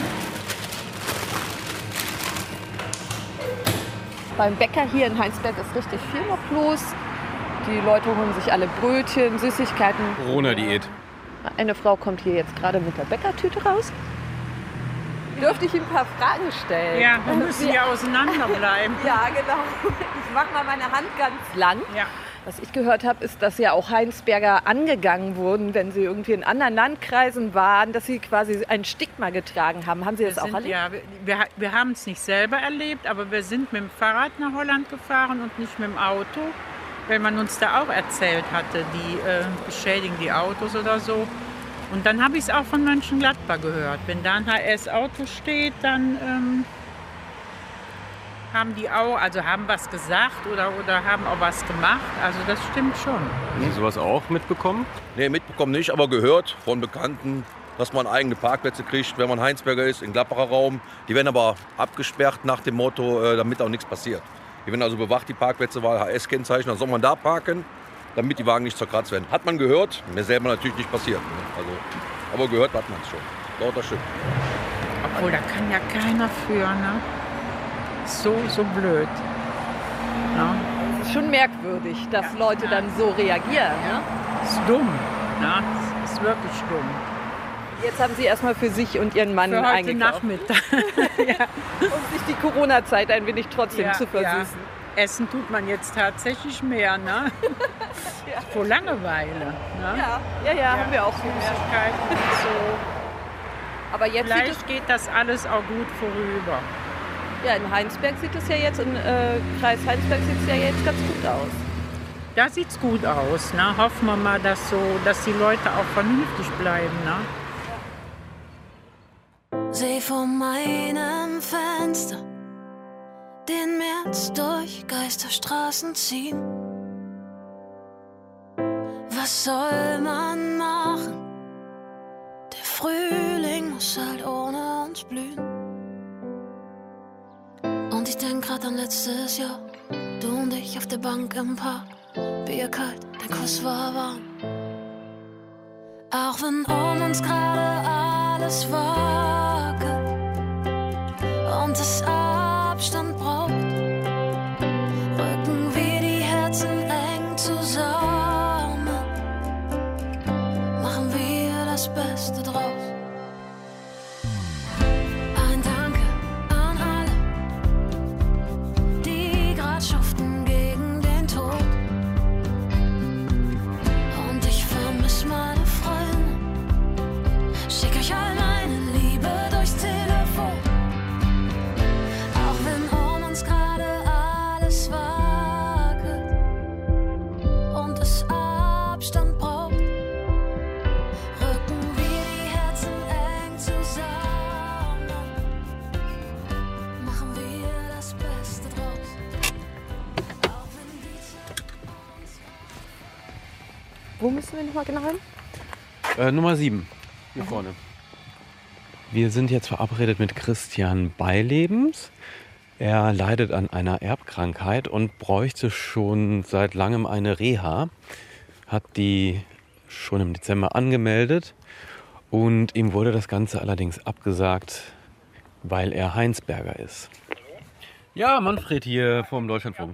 Beim Bäcker hier in Heinsberg ist richtig viel noch los. Die Leute holen sich alle Brötchen, Süßigkeiten. Corona-Diät. Eine Frau kommt hier jetzt gerade mit der Bäckertüte raus. Dürfte ich Ihnen ein paar Fragen stellen? Ja, wir müssen ja auseinander bleiben. Ja, genau. Ich mache mal meine Hand ganz lang. Ja. Was ich gehört habe, ist, dass ja auch Heinsberger angegangen wurden, wenn sie irgendwie in anderen Landkreisen waren, dass sie quasi ein Stigma getragen haben. Haben Sie das auch erlebt? Ja, wir haben es nicht selber erlebt, aber wir sind mit dem Fahrrad nach Holland gefahren und nicht mit dem Auto, weil man uns da auch erzählt hatte, die beschädigen die Autos oder so. Und dann habe ich es auch von Mönchengladbach gehört. Wenn da ein HS-Auto steht, dann haben die auch, also haben was gesagt oder haben auch was gemacht. Also das stimmt schon. Haben Sie sowas auch mitbekommen? Nee, mitbekommen nicht, aber gehört von Bekannten, dass man eigene Parkplätze kriegt, wenn man Heinsberger ist, im Gladbacher Raum. Die werden aber abgesperrt nach dem Motto, damit auch nichts passiert. Die werden also bewacht, die Parkplätze, weil HS-Kennzeichen, dann soll man da parken, damit die Wagen nicht zerkratzt werden. Hat man gehört, mir selber natürlich nicht passiert. Also, aber gehört hat man es schon. Lauter Schiff. Obwohl, da kann ja keiner für, ne? So blöd. Ja. Es ist schon merkwürdig, dass Leute dann so reagieren. Ne? Das ist dumm. Ne? Das ist wirklich dumm. Jetzt haben Sie erstmal für sich und Ihren Mann für heute eingekauft. Nachmittag. Ja. Um sich die Corona-Zeit ein wenig trotzdem zu versüßen. Ja. Essen tut man jetzt tatsächlich mehr, ne? Ja. Vor Langeweile. Ne? Ja, haben wir auch so. Süßigkeiten und so. Aber jetzt vielleicht geht das alles auch gut vorüber. Ja, in Heinsberg sieht es ja jetzt, im Kreis Heinsberg sieht es ja jetzt ganz gut aus. Da sieht es gut aus. Ne? Hoffen wir mal, dass die Leute auch vernünftig bleiben. Ne? Seh vor meinem Fenster den März durch Geisterstraßen ziehen. Was soll man machen? Der Frühling muss halt ohne uns blühen. Und ich denk grad an letztes Jahr, du und ich auf der Bank im Park, Bier kalt, der Kuss war warm. Auch wenn um uns gerade alles wackelt und es Abstand braucht, rücken wir die Herzen eng zusammen, machen wir das Beste draus. Ein Danke an alle, die grad schuften gegen den Tod. Und ich vermiss meine Freunde, schick euch all meine Liebe durchs Telefon. Auch wenn um uns gerade alles wackelt und es Abstand braucht, rücken wir die Herzen eng zusammen, machen wir das Beste draus. Auch wenn die Zeit Wo müssen wir nochmal genau hin? Nummer 7, hier vorne. Wir sind jetzt verabredet mit Christian Beilebens. Er leidet an einer Erbkrankheit und bräuchte schon seit langem eine Reha. Hat die schon im Dezember angemeldet und ihm wurde das Ganze allerdings abgesagt, weil er Heinsberger ist. Ja, Manfred hier vom Deutschlandfunk.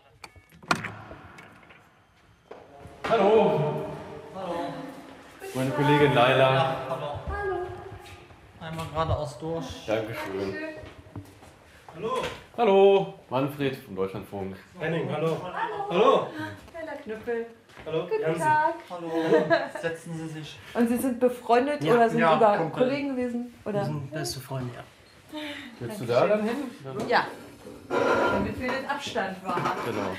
Hallo. Hallo. Meine Kollegin Laila. Hallo. Einmal geradeaus durch. Dankeschön. Hallo. Hallo. Manfred vom Deutschlandfunk. Henning, hallo. Hallo. Heller Knüppel. Hallo. Guten Jansen. Tag. Hallo. Setzen Sie sich. Und Sie sind befreundet Ja, oder sind ja, über Kumpel. Kollegen gewesen? Oder? Wir sind beste Freunde, ja. Willst du da dann hin? Ja. Damit wir den Abstand wahren. Genau.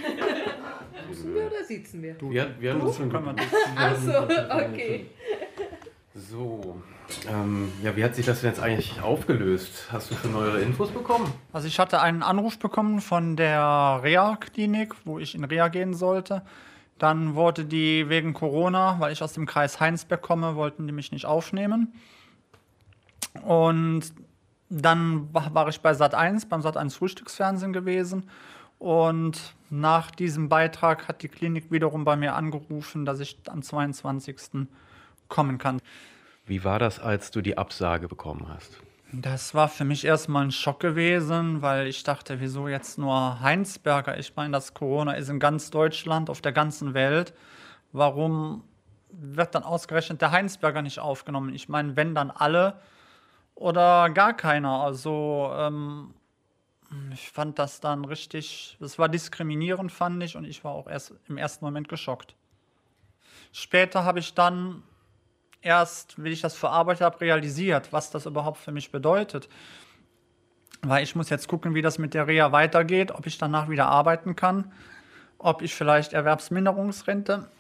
Duzen wir oder siezen wir? Wir haben uns schon Ach so, okay. So, ja, wie hat sich das denn jetzt eigentlich aufgelöst? Hast du schon neuere Infos bekommen? Also ich hatte einen Anruf bekommen von der Reha-Klinik, wo ich in Reha gehen sollte. Dann wurde die wegen Corona, weil ich aus dem Kreis Heinsberg komme, wollten die mich nicht aufnehmen. Und dann war ich bei Sat.1, beim Sat.1 Frühstücksfernsehen gewesen. Und nach diesem Beitrag hat die Klinik wiederum bei mir angerufen, dass ich am 22. kommen kann. Wie war das, als du die Absage bekommen hast? Das war für mich erstmal ein Schock gewesen, weil ich dachte, wieso jetzt nur Heinsberger? Ich meine, das Corona ist in ganz Deutschland, auf der ganzen Welt. Warum wird dann ausgerechnet der Heinsberger nicht aufgenommen? Ich meine, wenn dann alle oder gar keiner. Also ich fand das dann richtig, das war diskriminierend, fand ich, und ich war auch erst im ersten Moment geschockt. Später habe ich dann erst, wie ich das verarbeitet habe, realisiert, was das überhaupt für mich bedeutet. Weil ich muss jetzt gucken, wie das mit der Reha weitergeht, ob ich danach wieder arbeiten kann, ob ich vielleicht Erwerbsminderungsrente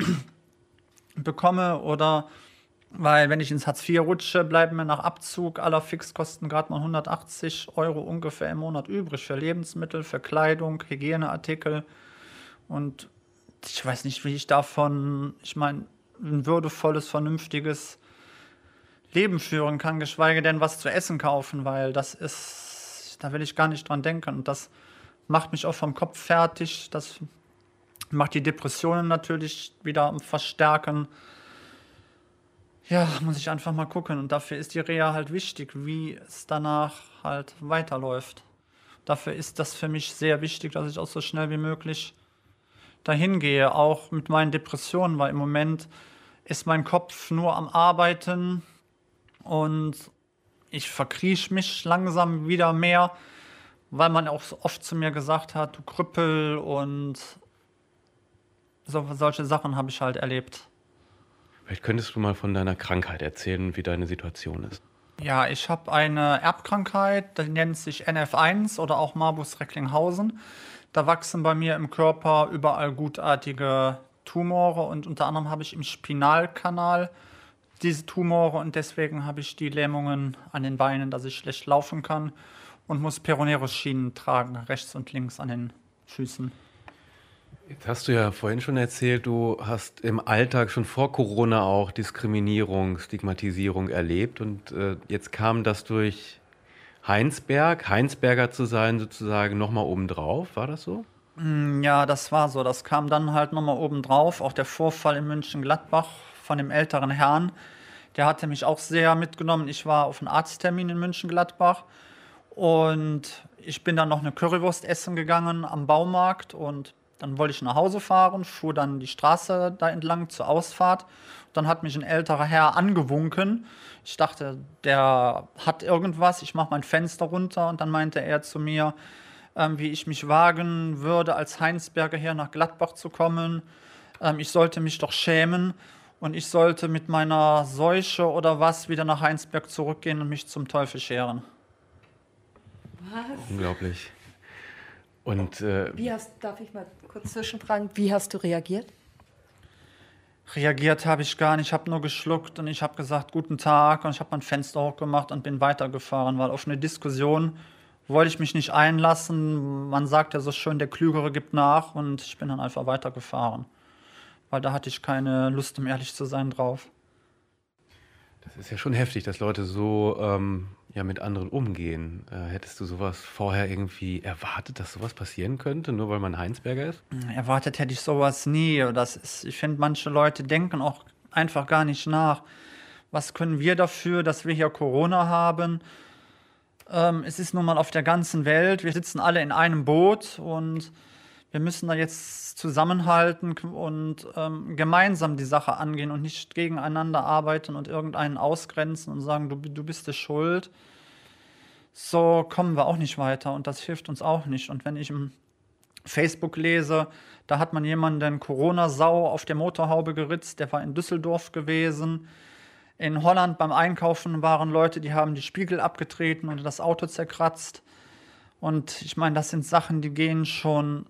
bekomme oder, weil wenn ich ins Hartz IV rutsche, bleiben mir nach Abzug aller Fixkosten gerade mal 180 € ungefähr im Monat übrig für Lebensmittel, für Kleidung, Hygieneartikel, und ich weiß nicht, wie ich davon, ich meine, ein würdevolles, vernünftiges Leben führen kann, geschweige denn was zu essen kaufen, weil das ist, da will ich gar nicht dran denken. Und das macht mich auch vom Kopf fertig, das macht die Depressionen natürlich wieder verstärken. Ja, muss ich einfach mal gucken. Und dafür ist die Reha halt wichtig, wie es danach halt weiterläuft. Dafür ist das für mich sehr wichtig, dass ich auch so schnell wie möglich dahin gehe, auch mit meinen Depressionen, weil im Moment ist mein Kopf nur am Arbeiten und ich verkrieche mich langsam wieder mehr, weil man auch oft zu mir gesagt hat, du Krüppel, und solche Sachen habe ich halt erlebt. Vielleicht könntest du mal von deiner Krankheit erzählen, wie deine Situation ist. Ja, ich habe eine Erbkrankheit, die nennt sich NF1 oder auch Morbus-Recklinghausen. Da wachsen bei mir im Körper überall gutartige Tumore, und unter anderem habe ich im Spinalkanal diese Tumore, und deswegen habe ich die Lähmungen an den Beinen, dass ich schlecht laufen kann, und muss Peroneus-Schienen tragen, rechts und links an den Füßen. Jetzt hast du ja vorhin schon erzählt, du hast im Alltag schon vor Corona auch Diskriminierung, Stigmatisierung erlebt, und jetzt kam das durch Heinsberger zu sein, sozusagen nochmal obendrauf. War das so? Ja, das war so. Das kam dann halt nochmal obendrauf. Auch der Vorfall in Mönchengladbach von dem älteren Herrn, der hatte mich auch sehr mitgenommen. Ich war auf einen Arzttermin in Mönchengladbach und ich bin dann noch eine Currywurst essen gegangen am Baumarkt, und dann wollte ich nach Hause fahren, fuhr dann die Straße da entlang zur Ausfahrt. Dann hat mich ein älterer Herr angewunken. Ich dachte, der hat irgendwas. Ich mache mein Fenster runter, und dann meinte er zu mir, wie ich mich wagen würde, als Heinsberger hier nach Gladbach zu kommen. Ich sollte mich doch schämen, und ich sollte mit meiner Seuche oder was wieder nach Heinsberg zurückgehen und mich zum Teufel scheren. Was? Unglaublich. Und darf ich mal kurz zwischenfragen, wie hast du reagiert? Reagiert habe ich gar nicht, ich habe nur geschluckt und ich habe gesagt, guten Tag, und ich habe mein Fenster hochgemacht und bin weitergefahren, weil auf eine Diskussion wollte ich mich nicht einlassen. Man sagt ja so schön, der Klügere gibt nach, und ich bin dann einfach weitergefahren, weil da hatte ich keine Lust, um ehrlich zu sein, drauf. Das ist ja schon heftig, dass Leute so mit anderen umgehen. Hättest du sowas vorher irgendwie erwartet, dass sowas passieren könnte, nur weil man Heinsberger ist? Erwartet hätte ich sowas nie. Ich finde, manche Leute denken auch einfach gar nicht nach. Was können wir dafür, dass wir hier Corona haben? Es ist nun mal auf der ganzen Welt. Wir sitzen alle in einem Boot, und wir müssen da jetzt zusammenhalten und gemeinsam die Sache angehen und nicht gegeneinander arbeiten und irgendeinen ausgrenzen und sagen, du bist es schuld. So kommen wir auch nicht weiter, und das hilft uns auch nicht. Und wenn ich im Facebook lese, da hat man jemanden Corona-Sau auf der Motorhaube geritzt, der war in Düsseldorf gewesen. In Holland beim Einkaufen waren Leute, die haben die Spiegel abgetreten und das Auto zerkratzt. Und ich meine, das sind Sachen, die gehen schon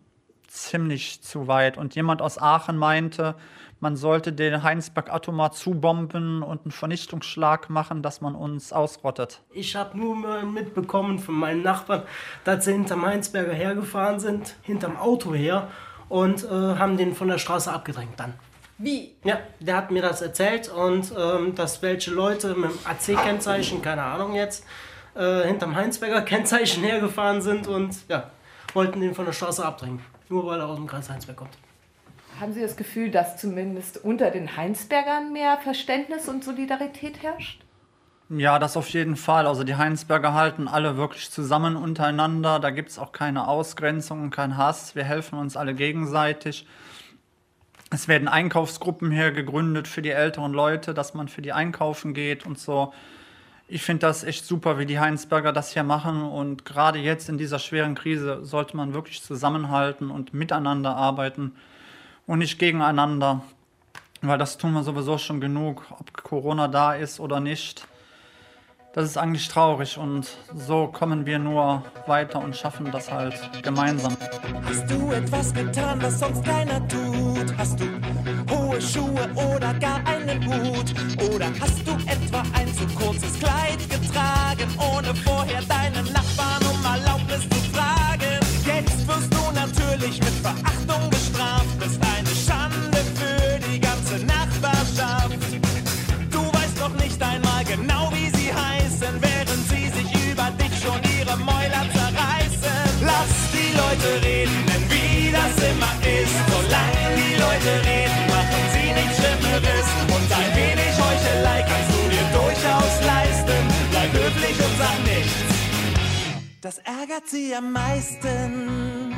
ziemlich zu weit. Und jemand aus Aachen meinte, man sollte den Heinsberg atomar zubomben und einen Vernichtungsschlag machen, dass man uns ausrottet. Ich habe nur mitbekommen von meinen Nachbarn, dass sie hinterm Heinsberger hergefahren sind, hinterm Auto her und haben den von der Straße abgedrängt dann. Wie? Ja, der hat mir das erzählt und dass welche Leute mit dem AC-Kennzeichen, keine Ahnung jetzt, hinterm Heinsberger Kennzeichen hergefahren sind und ja, wollten den von der Straße abdrängen, nur weil er aus dem Kreis Heinsberg kommt. Haben Sie das Gefühl, dass zumindest unter den Heinsbergern mehr Verständnis und Solidarität herrscht? Ja, das auf jeden Fall. Also die Heinsberger halten alle wirklich zusammen untereinander. Da gibt es auch keine Ausgrenzung und keinen Hass. Wir helfen uns alle gegenseitig. Es werden Einkaufsgruppen hier gegründet für die älteren Leute, dass man für die einkaufen geht und so. Ich finde das echt super, wie die Heinsberger das hier machen. Und gerade jetzt in dieser schweren Krise sollte man wirklich zusammenhalten und miteinander arbeiten. Und nicht gegeneinander, weil das tun wir sowieso schon genug, ob Corona da ist oder nicht. Das ist eigentlich traurig und so kommen wir nur weiter und schaffen das halt gemeinsam. Hast du etwas getan, was sonst keiner tut? Hast du hohe Schuhe oder gar einen Hut? Oder hast du etwa ein zu kurzes Kleid getragen, ohne vorher deinen Nachbarn um Erlaubnis zu fragen? Jetzt wirst du natürlich mit Verachtung bestraft, bist eine Schande für die ganze Nachbarschaft. Du weißt doch nicht einmal genau, wie sie heißen, während sie sich über dich schon ihre Mäuler zerreißen. Lass die Leute reden, denn wie das immer ist, solange die Leute reden, machen sie nichts Schlimmeres. Und ein wenig Heuchelei kannst du dir durchaus leisten. Bleib höflich und sag nichts, das ärgert sie am meisten.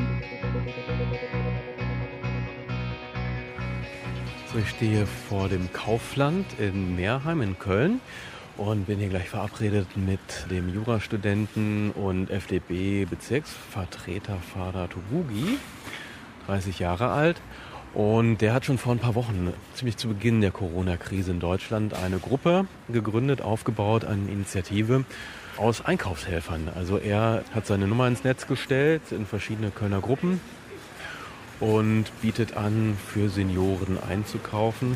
So, ich stehe vor dem Kaufland in Meerheim in Köln und bin hier gleich verabredet mit dem Jurastudenten und FDP-Bezirksvertreter Fader Tubugi, 30 Jahre alt. Und der hat schon vor ein paar Wochen, ziemlich zu Beginn der Corona-Krise in Deutschland, eine Gruppe gegründet, aufgebaut, eine Initiative aus Einkaufshelfern. Also er hat seine Nummer ins Netz gestellt in verschiedene Kölner Gruppen und bietet an, für Senioren einzukaufen.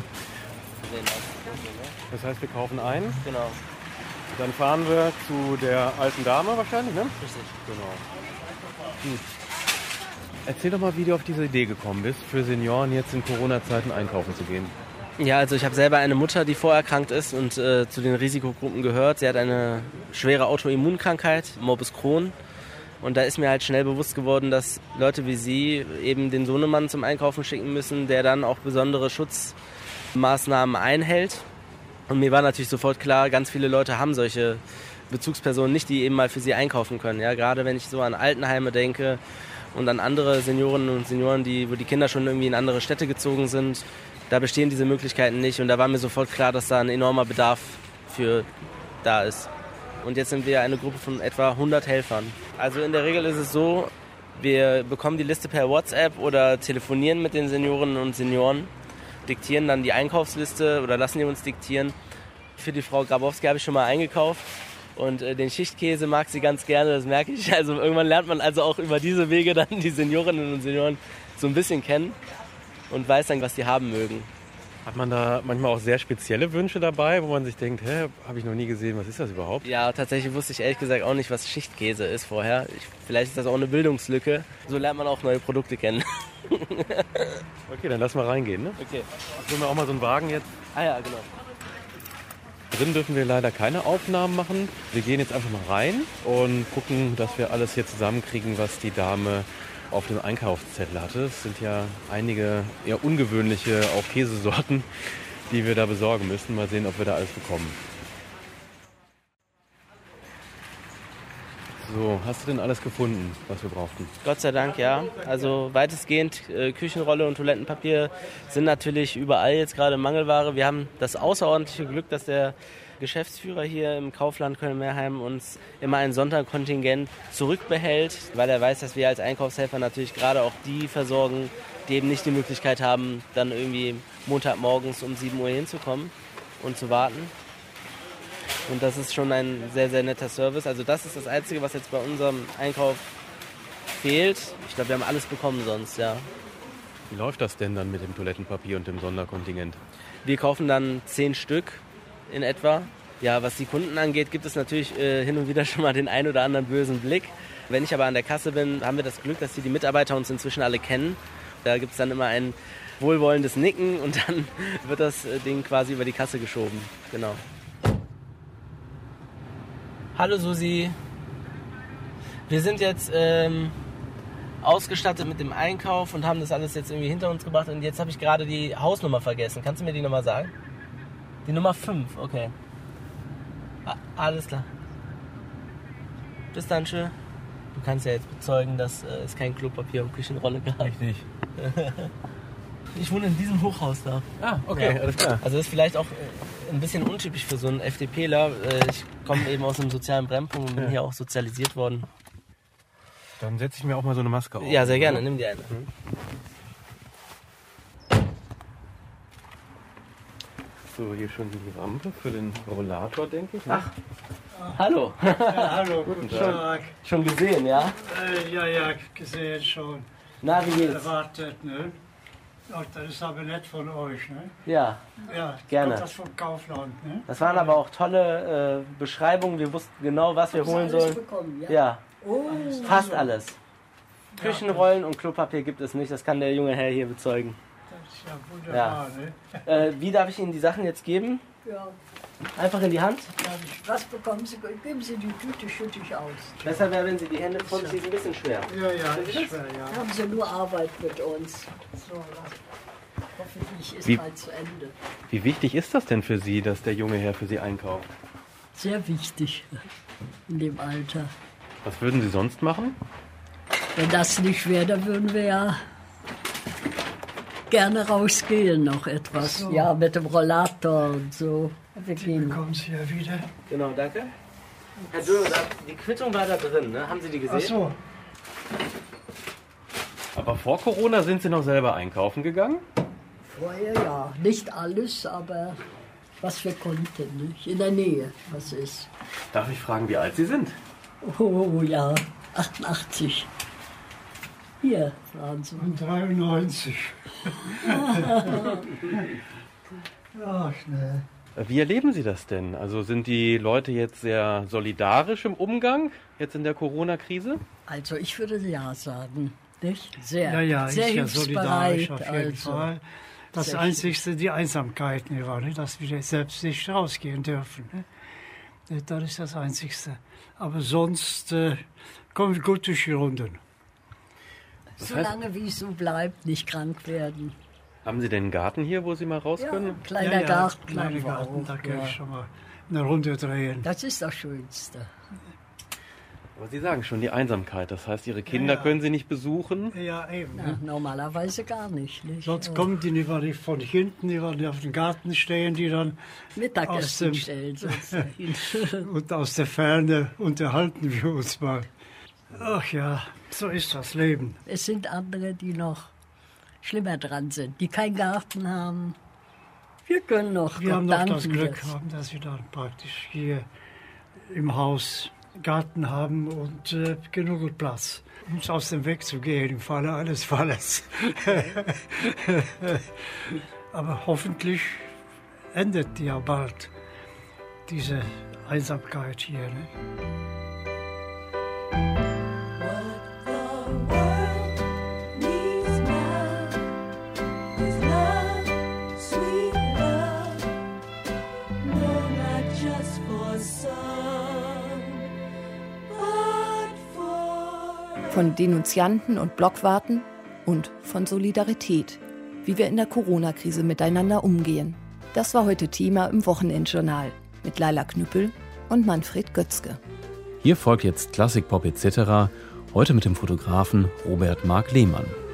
Das heißt, wir kaufen ein? Genau. Dann fahren wir zu der alten Dame wahrscheinlich, ne? Richtig. Genau. Gut. Erzähl doch mal, wie du auf diese Idee gekommen bist, für Senioren jetzt in Corona-Zeiten einkaufen zu gehen. Ja, also ich habe selber eine Mutter, die vorerkrankt ist und zu den Risikogruppen gehört. Sie hat eine schwere Autoimmunkrankheit, Morbus Crohn. Und da ist mir halt schnell bewusst geworden, dass Leute wie sie eben den Sohnemann zum Einkaufen schicken müssen, der dann auch besondere Schutzmaßnahmen einhält. Und mir war natürlich sofort klar, ganz viele Leute haben solche Bezugspersonen nicht, die eben mal für sie einkaufen können. Ja, gerade wenn ich so an Altenheime denke und an andere Seniorinnen und Senioren, wo die Kinder schon irgendwie in andere Städte gezogen sind, da bestehen diese Möglichkeiten nicht. Und da war mir sofort klar, dass da ein enormer Bedarf für da ist. Und jetzt sind wir eine Gruppe von etwa 100 Helfern. Also in der Regel ist es so, wir bekommen die Liste per WhatsApp oder telefonieren mit den Seniorinnen und Senioren, diktieren dann die Einkaufsliste oder lassen die uns diktieren. Für die Frau Grabowski habe ich schon mal eingekauft und den Schichtkäse mag sie ganz gerne, das merke ich. Also irgendwann lernt man also auch über diese Wege dann die Seniorinnen und Senioren so ein bisschen kennen und weiß dann, was die haben mögen. Hat man da manchmal auch sehr spezielle Wünsche dabei, wo man sich denkt, habe ich noch nie gesehen, was ist das überhaupt? Ja, tatsächlich wusste ich ehrlich gesagt auch nicht, was Schichtkäse ist vorher. Vielleicht ist das auch eine Bildungslücke. So lernt man auch neue Produkte kennen. Okay, dann lass mal reingehen, ne? Okay. Sollen wir auch mal so einen Wagen jetzt? Ah ja, genau. Drin dürfen wir leider keine Aufnahmen machen. Wir gehen jetzt einfach mal rein und gucken, dass wir alles hier zusammenkriegen, was die Dame auf dem Einkaufszettel hatte. Es sind ja einige eher ungewöhnliche auch Käsesorten, die wir da besorgen müssen. Mal sehen, ob wir da alles bekommen. So, hast du denn alles gefunden, was wir brauchten? Gott sei Dank, ja. Also weitestgehend Küchenrolle und Toilettenpapier sind natürlich überall jetzt gerade Mangelware. Wir haben das außerordentliche Glück, dass der Geschäftsführer hier im Kaufland Köln-Meerheim uns immer ein Sonderkontingent zurückbehält, weil er weiß, dass wir als Einkaufshelfer natürlich gerade auch die versorgen, die eben nicht die Möglichkeit haben, dann irgendwie Montagmorgens um 7 Uhr hinzukommen und zu warten. Und das ist schon ein sehr, sehr netter Service. Also das ist das Einzige, was jetzt bei unserem Einkauf fehlt. Ich glaube, wir haben alles bekommen sonst, ja. Wie läuft das denn dann mit dem Toilettenpapier und dem Sonderkontingent? Wir kaufen dann 10 Stück in etwa. Ja, was die Kunden angeht, gibt es natürlich hin und wieder schon mal den ein oder anderen bösen Blick. Wenn ich aber an der Kasse bin, haben wir das Glück, dass die Mitarbeiter uns inzwischen alle kennen. Da gibt es dann immer ein wohlwollendes Nicken und dann wird das Ding quasi über die Kasse geschoben. Genau. Hallo Susi. Wir sind jetzt ausgestattet mit dem Einkauf und haben das alles jetzt irgendwie hinter uns gebracht. Und jetzt habe ich gerade die Hausnummer vergessen. Kannst du mir die nochmal sagen? Die Nummer 5, okay. Alles klar. Bis dann, schön. Du kannst ja jetzt bezeugen, dass es kein Klopapier und Küchenrolle gab. Ich nicht. Ich wohne in diesem Hochhaus da. Ah, okay, ja. Alles klar. Also das ist vielleicht auch ein bisschen untypisch für so einen FDPler. Ich komme eben aus einem sozialen Brennpunkt und bin hier auch sozialisiert worden. Dann setze ich mir auch mal so eine Maske auf. Ja, sehr gerne. Nimm dir eine. So, hier schon die Rampe für den Rollator, denke ich. Ne? Ach, hallo. Ja, hallo, guten Tag. Schon gesehen, ja? Ja, gesehen schon. Na, wie geht's? Erwartet, ne? Ach, das ist aber nett von euch, ne? Ja, gerne. Kommt das vom Kaufland, ne? Das waren aber auch tolle Beschreibungen. Wir wussten genau, was wir holen sollen. Bekommen, ja? Ja, Oh, fast alles. Küchenrollen und Klopapier gibt es nicht. Das kann der junge Herr hier bezeugen. Das ist ja wunderbar, ne? Wie darf ich Ihnen die Sachen jetzt geben? Ja. Einfach in die Hand? Was bekommen Sie? Geben Sie die Tüte, schütte ich aus. Besser wäre, wenn Sie die Hände von sich ein bisschen schwer. Ja, ist schwer, ja. Haben Sie nur Arbeit mit uns. So, hoffentlich ist Wie- bald zu Ende. Wie wichtig ist das denn für Sie, dass der junge Herr für Sie einkauft? Sehr wichtig in dem Alter. Was würden Sie sonst machen? Wenn das nicht wäre, dann würden wir ja gerne rausgehen noch etwas. Ach so. Ja, mit dem Rollator und so. Wir gehen. Bekommen Sie ja wieder. Genau, danke. Herr Dürr, die Quittung war da drin, ne? Haben Sie die gesehen? Ach so. Aber vor Corona sind Sie noch selber einkaufen gegangen? Vorher ja. Nicht alles, aber was wir konnten. Nicht? In der Nähe, was ist. Darf ich fragen, wie alt Sie sind? Oh ja, 88. Hier waren Sie. Und 93. Ach, ne. Wie erleben Sie das denn? Also sind die Leute jetzt sehr solidarisch im Umgang, jetzt in der Corona-Krise? Also ich würde ja sagen, nicht? Sehr, Ja, sehr ist ja hilfsbereit. solidarisch auf jeden also. Fall. Das Sehr Einzigste, die Einsamkeit, nicht wahr, nicht? Dass wir selbst nicht rausgehen dürfen. Ne? Das ist das Einzigste. Aber sonst kommen wir gut durch die Runden. Solange wie es so bleibt, nicht krank werden. Haben Sie denn einen Garten hier, wo Sie mal raus Ja, können? kleiner Garten. Kleiner haben wir Garten, auch, da kann ja. ich schon mal eine Runde drehen. Das ist das Schönste. Aber Sie sagen schon die Einsamkeit, das heißt, Ihre Kinder können Sie nicht besuchen? Ja, eben. Na, normalerweise gar nicht. Sonst Ja. kommen die nicht von hinten, die werden auf dem Garten stehen, die dann Mittagessen stellen sozusagen. und aus der Ferne unterhalten wir uns mal. Ach ja, so ist das Leben. Es sind andere, die noch schlimmer dran sind, die keinen Garten haben. Wir können noch. Wir Gott haben noch das danken Glück, jetzt. dass wir dann praktisch hier im Haus Garten haben und genug Platz, um aus dem Weg zu gehen im Falle eines Falles. Aber hoffentlich endet ja bald diese Einsamkeit hier. Ne? Von Denunzianten und Blockwarten und von Solidarität, wie wir in der Corona-Krise miteinander umgehen. Das war heute Thema im Wochenendjournal mit Laila Knüppel und Manfred Götzke. Hier folgt jetzt Klassikpop etc., heute mit dem Fotografen Robert Marc Lehmann.